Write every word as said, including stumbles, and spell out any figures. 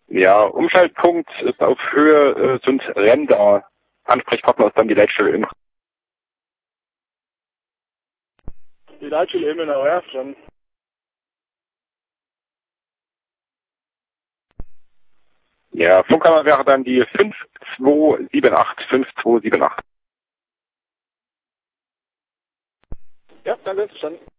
Ja, Umschaltpunkt ist auf Höhe, äh, sind Ränder. Ansprechpartner ist dann die Leitstelle in. Die Leitstelle in Ilmenau, ja, schon. Ja, Funkkammer wäre dann die fünf zwei sieben acht, fünf zwei sieben acht. Ja, danke, verstanden.